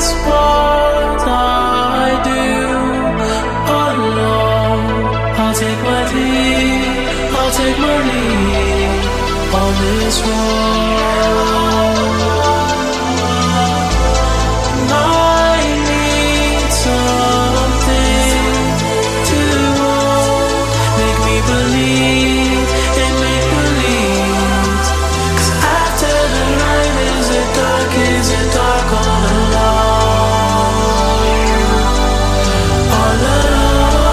what I do alone. I'll take my lead, I'll take my lead on this road. I need something to make me believe in make-believe. 'Cause after the light is it dark all alone, all alone.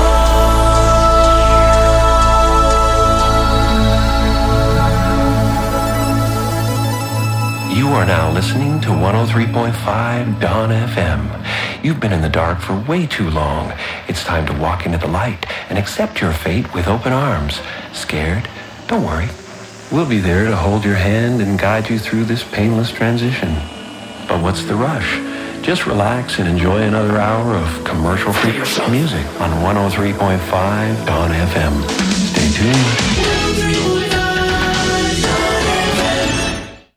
You are now listening to 103.5 Dawn FM. You've been in the dark for way too long. It's time to walk into the light and accept your fate with open arms. Scared? Don't worry. We'll be there to hold your hand and guide you through this painless transition. But what's the rush? Just relax and enjoy another hour of commercial-free music on 103.5 Dawn FM. Stay tuned.